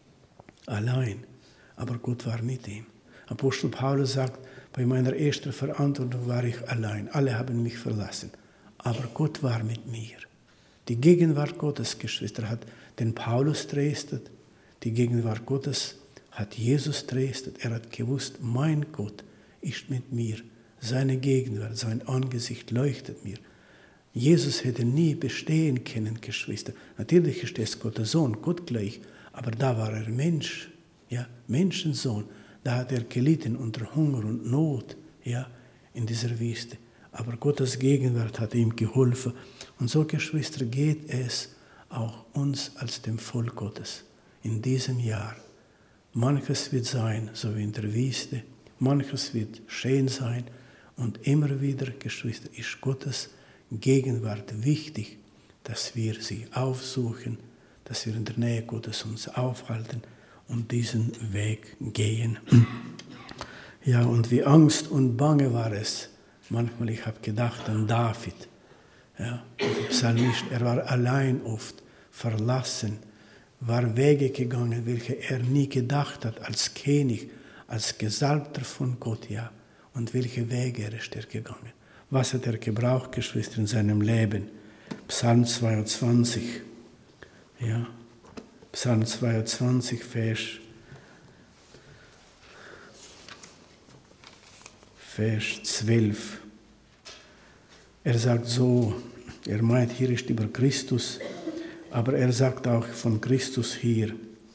allein, aber Gott war mit ihm. Apostel Paulus sagt, bei meiner ersten Verantwortung war ich allein. Alle haben mich verlassen, aber Gott war mit mir. Die Gegenwart Gottes, Geschwister, hat den Paulus tröstet. Die Gegenwart Gottes hat Jesus tröstet. Er hat gewusst, mein Gott ist mit mir. Seine Gegenwart, sein Angesicht leuchtet mir. Jesus hätte nie bestehen können, Geschwister. Natürlich ist es Gottes Sohn, Gott gleich, aber da war er Mensch, ja, Menschensohn. Da hat er gelitten unter Hunger und Not, ja, in dieser Wüste. Aber Gottes Gegenwart hat ihm geholfen. Und so, Geschwister, geht es auch uns als dem Volk Gottes in diesem Jahr. Manches wird sein, so wie in der Wüste. Manches wird schön sein. Und immer wieder, Geschwister, ist Gottes Gegenwart wichtig, dass wir sie aufsuchen, dass wir in der Nähe Gottes uns aufhalten und diesen Weg gehen. Ja, und wie Angst und Bange war es. Manchmal, ich habe gedacht an David. Ja, der Psalmist, er war allein oft, verlassen, war Wege gegangen, welche er nie gedacht hat, als König, als Gesalbter von Gott, ja. Und welche Wege er ist er gegangen. Was hat er gebraucht, Geschwister, in seinem Leben? Psalm zweiundzwanzig. Ja, Psalm zweiundzwanzig, Vers, Vers zwölf. Er sagt so, er meint, hier ist über Christus, aber er sagt auch von Christus hier,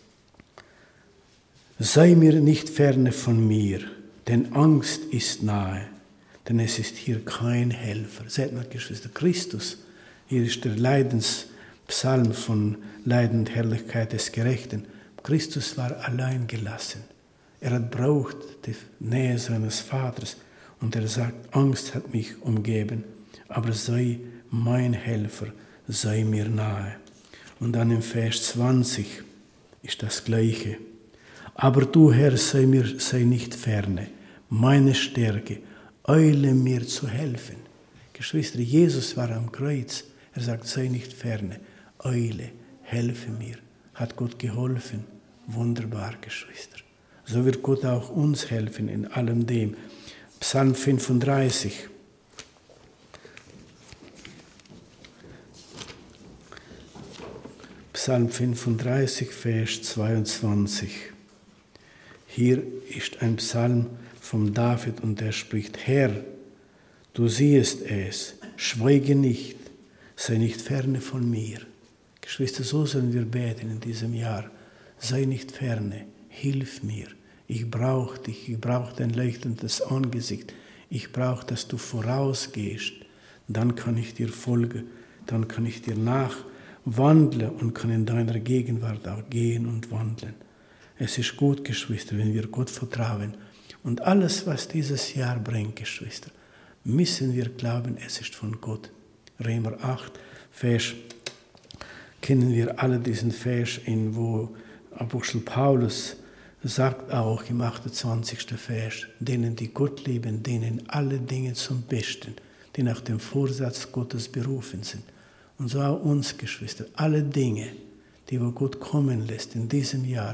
sei mir nicht ferne von mir, denn Angst ist nahe, denn es ist hier kein Helfer. Seht mal, Geschwister, Christus, hier ist der Leidenspsalm von Leiden und Herrlichkeit des Gerechten. Christus war allein gelassen. Er hat braucht die Nähe seines Vaters und er sagt, Angst hat mich umgeben, aber sei mein Helfer, sei mir nahe. Und dann im Vers zwanzig ist das Gleiche. Aber du, Herr, sei mir sei nicht ferne, meine Stärke, eile mir zu helfen. Geschwister, Jesus war am Kreuz. Er sagt, sei nicht ferne, eile, helfe mir. Hat Gott geholfen? Wunderbar, Geschwister. So wird Gott auch uns helfen in allem dem. Psalm fünfunddreißig. Psalm fünfunddreißig, Vers zweiundzwanzig. Hier ist ein Psalm von David und er spricht, Herr, du siehst es, schweige nicht, sei nicht ferne von mir. Geschwister, so sollen wir beten in diesem Jahr. Sei nicht ferne, hilf mir. Ich brauche dich, ich brauche dein leuchtendes Angesicht. Ich brauche, dass du vorausgehst. Dann kann ich dir folgen, dann kann ich dir nachwandeln und kann in deiner Gegenwart auch gehen und wandeln. Es ist gut, Geschwister, wenn wir Gott vertrauen. Und alles, was dieses Jahr bringt, Geschwister, müssen wir glauben, es ist von Gott. Römer acht, Vers, kennen wir alle diesen Vers, in wo Apostel Paulus sagt auch im achtundzwanzigsten Vers, denen, die Gott lieben, denen alle Dinge zum Besten, die nach dem Vorsatz Gottes berufen sind. Und so auch uns, Geschwister, alle Dinge, die wo Gott kommen lässt in diesem Jahr,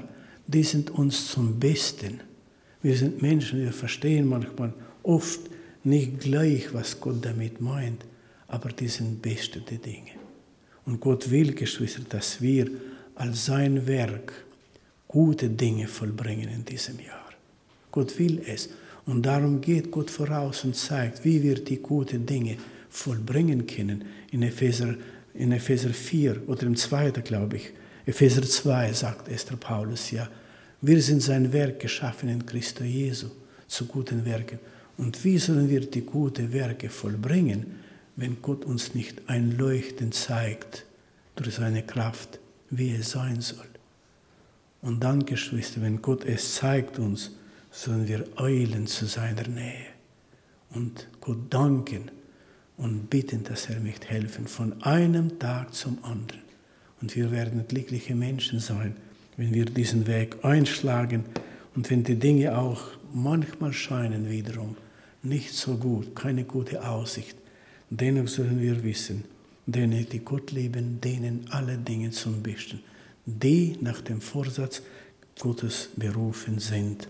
die sind uns zum Besten. Wir sind Menschen, wir verstehen manchmal oft nicht gleich, was Gott damit meint, aber die sind beste der Dinge. Und Gott will, Geschwister, dass wir als sein Werk gute Dinge vollbringen in diesem Jahr. Gott will es. Und darum geht Gott voraus und zeigt, wie wir die guten Dinge vollbringen können. In Epheser, in Epheser vier oder im zweiten, glaube ich. Epheser zwei sagt es der Paulus, ja. Wir sind sein Werk geschaffen in Christo Jesu zu guten Werken. Und wie sollen wir die guten Werke vollbringen, wenn Gott uns nicht ein Leuchten zeigt durch seine Kraft, wie es sein soll? Und dann, Geschwister, wenn Gott es zeigt uns, sollen wir eilen zu seiner Nähe und Gott danken und bitten, dass er möchte helfen, von einem Tag zum anderen. Und wir werden glückliche Menschen sein, wenn wir diesen Weg einschlagen und wenn die Dinge auch manchmal scheinen wiederum nicht so gut, keine gute Aussicht. Dennoch sollen wir wissen, denen, die Gott lieben, denen alle Dinge zum Besten, die nach dem Vorsatz Gottes berufen sind.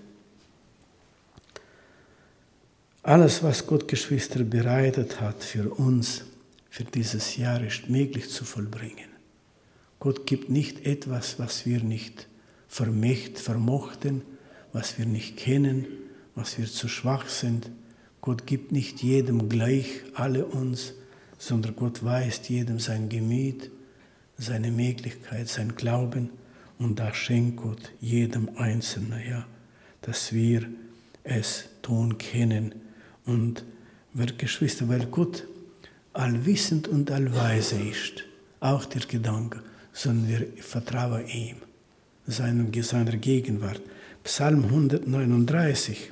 Alles, was Gott, Geschwister, bereitet hat für uns, für dieses Jahr, ist möglich zu vollbringen. Gott gibt nicht etwas, was wir nicht vermächt, vermochten, was wir nicht kennen, was wir zu schwach sind. Gott gibt nicht jedem gleich, alle uns, sondern Gott weist jedem sein Gemüt, seine Möglichkeit, sein Glauben. Und da schenkt Gott jedem Einzelnen, ja, dass wir es tun können. Und weil, Geschwister, weil Gott allwissend und allweise ist, auch der Gedanke, sondern wir vertrauen ihm, seiner, seiner Gegenwart. Psalm hundertneununddreißig,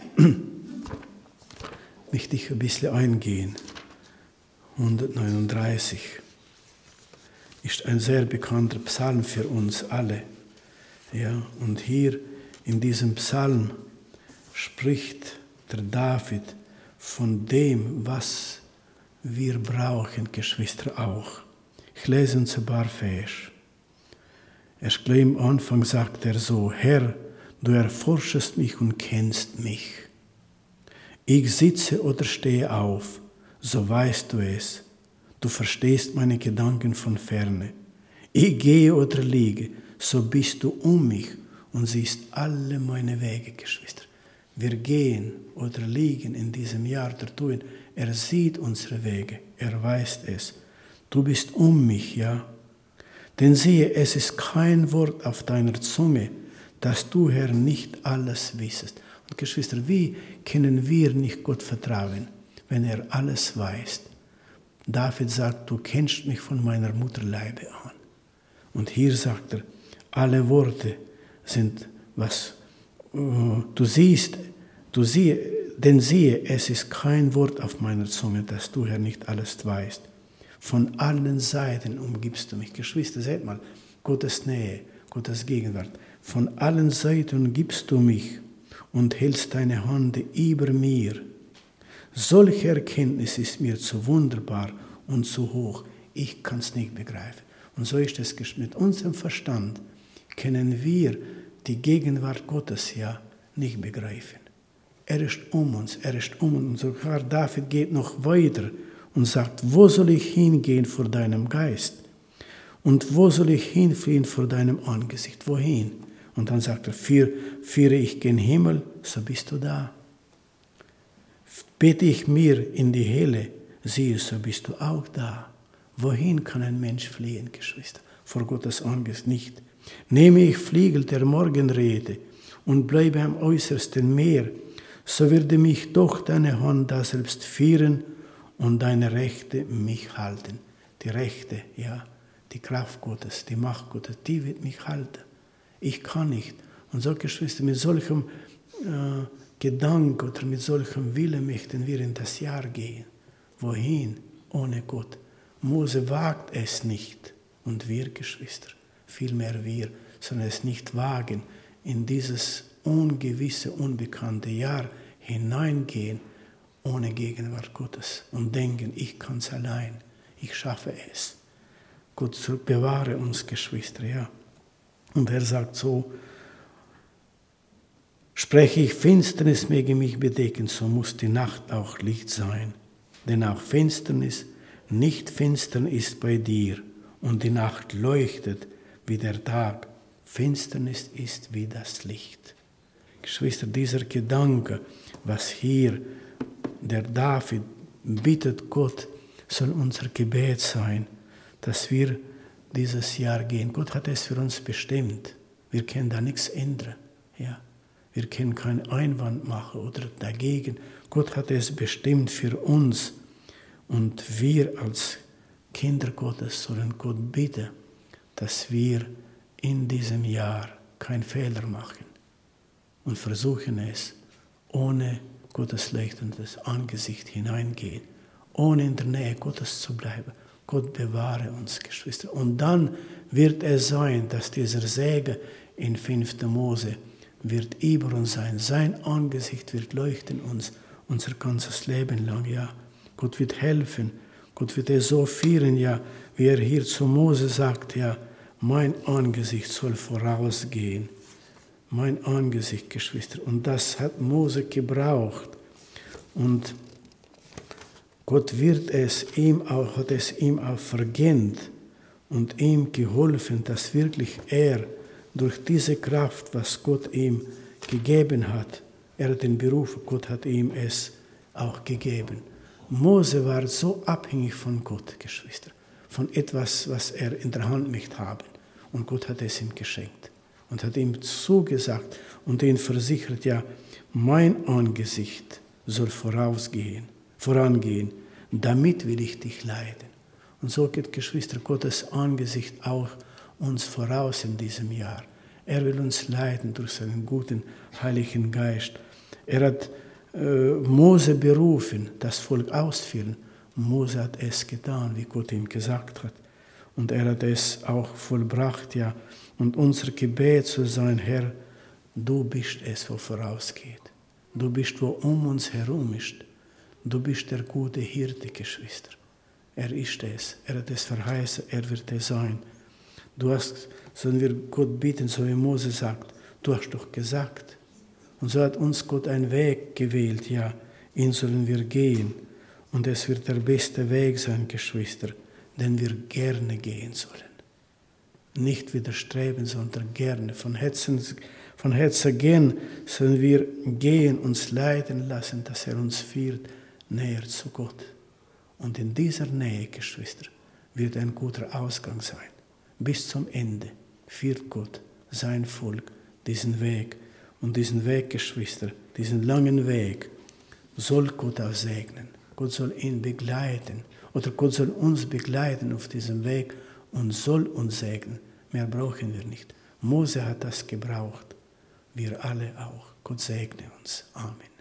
möchte ich ein bisschen eingehen. hundertneununddreißig ist ein sehr bekannter Psalm für uns alle. Ja, und hier in diesem Psalm spricht der David von dem, was wir brauchen, Geschwister, auch. Ich lese uns ein paar Vers. Erst gleich am Anfang sagt er so: Herr, du erforschest mich und kennst mich. Ich sitze oder stehe auf, so weißt du es. Du verstehst meine Gedanken von ferne. Ich gehe oder liege, so bist du um mich und siehst alle meine Wege, Geschwister. Wir gehen oder liegen in diesem Jahr der Tun. Er sieht unsere Wege, er weiß es. Du bist um mich, ja. Denn siehe, es ist kein Wort auf deiner Zunge, dass du, Herr, nicht alles wissest. Und Geschwister, wie können wir nicht Gott vertrauen, wenn er alles weiß? David sagt, du kennst mich von meiner Mutterleibe an. Und hier sagt er, alle Worte sind, was uh, du siehst, du siehe, denn siehe, es ist kein Wort auf meiner Zunge, dass du, Herr, nicht alles weißt. Von allen Seiten umgibst du mich. Geschwister, seht mal, Gottes Nähe, Gottes Gegenwart. Von allen Seiten umgibst du mich und hältst deine Hand über mir. Solche Erkenntnis ist mir zu wunderbar und zu hoch. Ich kann es nicht begreifen. Und so ist es mit unserem Verstand, können wir die Gegenwart Gottes ja nicht begreifen. Er ist um uns, er ist um uns. Und sogar David geht noch weiter und sagt, wo soll ich hingehen vor deinem Geist? Und wo soll ich hinfliehen vor deinem Angesicht? Wohin? Und dann sagt er, führe ich gen Himmel, so bist du da. Bete ich mir in die Hölle, siehe, so bist du auch da. Wohin kann ein Mensch fliehen, Geschwister? Vor Gottes Angesicht nicht. Nehme ich Flügel der Morgenrede und bleibe am äußersten Meer, so würde mich doch deine Hand da selbst führen und deine Rechte mich halten. Die Rechte, ja, die Kraft Gottes, die Macht Gottes, die wird mich halten. Ich kann nicht. Und so, Geschwister, mit solchem äh, Gedanken oder mit solchem Willen möchten wir in das Jahr gehen. Wohin? Ohne Gott. Mose wagt es nicht. Und wir, Geschwister, vielmehr wir, sondern es nicht wagen, in dieses ungewisse, unbekannte Jahr hineingehen, ohne Gegenwart Gottes und denken, ich kann es allein, ich schaffe es. Gott bewahre uns, Geschwister, ja. Und er sagt so, Spreche ich, Finsternis möge mich bedecken, so muss die Nacht auch Licht sein. Denn auch Finsternis nicht finstern ist bei dir, und die Nacht leuchtet wie der Tag. Finsternis ist wie das Licht. Geschwister, dieser Gedanke, was hier der David bittet Gott, soll unser Gebet sein, dass wir dieses Jahr gehen. Gott hat es für uns bestimmt. Wir können da nichts ändern. Ja. Wir können keinen Einwand machen oder dagegen. Gott hat es bestimmt für uns. Und wir als Kinder Gottes sollen Gott bitten, dass wir in diesem Jahr keinen Fehler machen und versuchen es, ohne Gottes leuchtendes Angesicht hineingehen, ohne in der Nähe Gottes zu bleiben. Gott bewahre uns, Geschwister. Und dann wird es sein, dass dieser Segen in fünften Mose wird über uns sein. Sein Angesicht wird leuchten uns unser ganzes Leben lang. Ja, Gott wird helfen. Gott wird es so führen, ja, wie er hier zu Mose sagt, ja, mein Angesicht soll vorausgehen. Mein Angesicht, Geschwister. Und das hat Mose gebraucht. Und Gott wird es ihm auch, hat es ihm auch vergönnt und ihm geholfen, dass wirklich er durch diese Kraft, was Gott ihm gegeben hat, er hat den Beruf, Gott hat ihm es auch gegeben. Mose war so abhängig von Gott, Geschwister, von etwas, was er in der Hand nicht haben. Und Gott hat es ihm geschenkt und hat ihm zugesagt und ihn versichert, ja, mein Angesicht soll vorausgehen, vorangehen, damit will ich dich leiten. Und so geht, Geschwister, Gottes Angesicht auch uns voraus in diesem Jahr. Er will uns leiten durch seinen guten Heiligen Geist. Er hat äh, Mose berufen, das Volk auszuführen. Mose hat es getan, wie Gott ihm gesagt hat. Und er hat es auch vollbracht, ja. Und unser Gebet soll sein, Herr, du bist es, wo vorausgeht. Du bist, wo um uns herum ist. Du bist der gute Hirte, Geschwister. Er ist es. Er hat es verheißen. Er wird es sein. Du hast, sollen wir Gott bitten, so wie Mose sagt, du hast doch gesagt. Und so hat uns Gott einen Weg gewählt, ja, ihn sollen wir gehen. Und es wird der beste Weg sein, Geschwister, den wir gerne gehen sollen. Nicht widerstreben, sondern gerne. Von Herzen, von Herzen gehen, sollen wir gehen, uns leiten lassen, dass er uns führt näher zu Gott. Und in dieser Nähe, Geschwister, wird ein guter Ausgang sein. Bis zum Ende führt Gott sein Volk diesen Weg. Und diesen Weg, Geschwister, diesen langen Weg, soll Gott auch segnen. Gott soll ihn begleiten. Oder Gott soll uns begleiten auf diesem Weg und soll uns segnen. Mehr brauchen wir nicht. Mose hat das gebraucht. Wir alle auch. Gott segne uns. Amen.